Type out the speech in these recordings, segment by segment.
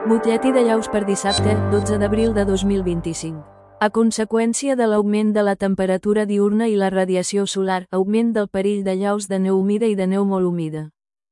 Butlletí de llaus per dissabte, 12 d'abril de 2025. A conseqüència de l'augment de la temperatura diürna i la radiació solar, augment del perill de llaus de neu humida i de neu molt humida.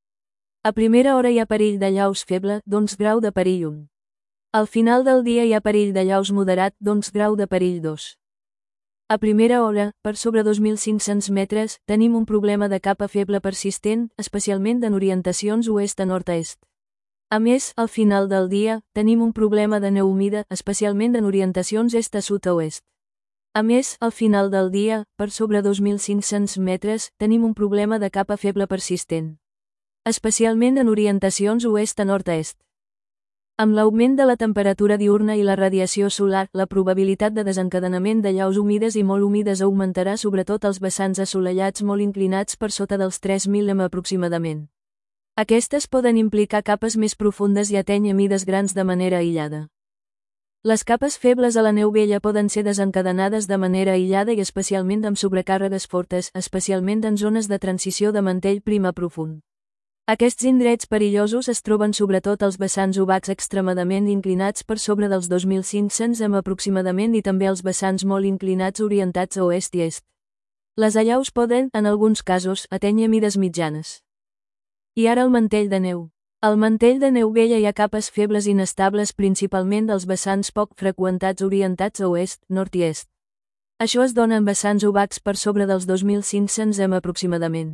A primera hora hi ha perill de llaus feble, d'11 grau de perill 1. Al final del dia hi ha perill de llaus moderat, d'11 grau de perill 2. A primera hora, per sobre 2.500 metres, tenim un problema de capa feble persistent, especialment en orientacions oest a nord-est. A més, al final del dia, tenim un problema de neu humida, especialment en orientacions est a sud-oest. A més, al final del dia, per sobre 2.500 metres, tenim un problema de capa feble persistent, especialment en orientacions oest a nord-est. Amb l'augment de la temperatura diürna i la radiació solar, la probabilitat de desencadenament de llaus humides i molt humides augmentarà sobretot als vessants assolellats molt inclinats per sota dels 3.000 m aproximadament. Aquestes poden implicar capes més profundes i ateny a mides grans de manera aïllada. Les capes febles a la neu vella poden ser desencadenades de manera aïllada i especialment amb sobrecàrregues fortes, especialment en zones de transició de mantell prima profund. Aquests indrets perillosos es troben sobretot als vessants obacs extremadament inclinats per sobre dels 2.500 m aproximadament i també als vessants molt inclinats orientats a oest i est. Les allaus poden, en alguns casos, atènyer mides mitjanes. I ara el mantell de neu. Al mantell de neu vella hi ha capes febles inestables principalment dels vessants poc freqüentats orientats a oest, nord i est. Això es dona en vessants obacs per sobre dels 2.500 m aproximadament.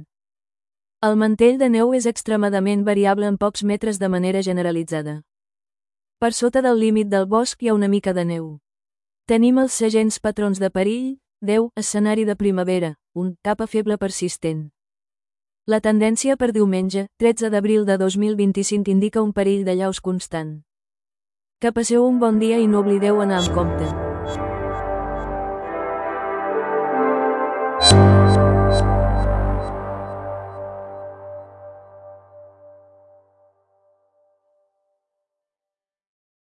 El mantell de neu és extremadament variable en pocs metres de manera generalitzada. Per sota del límit del bosc hi ha una mica de neu. Tenim els segents patrons de perill, 10, escenari de primavera, 1, capa feble persistent. La tendència per diumenge, 13 d'abril de 2025 indica un perill de llaus constant. Que passeu un bon dia i no oblideu anar amb compte.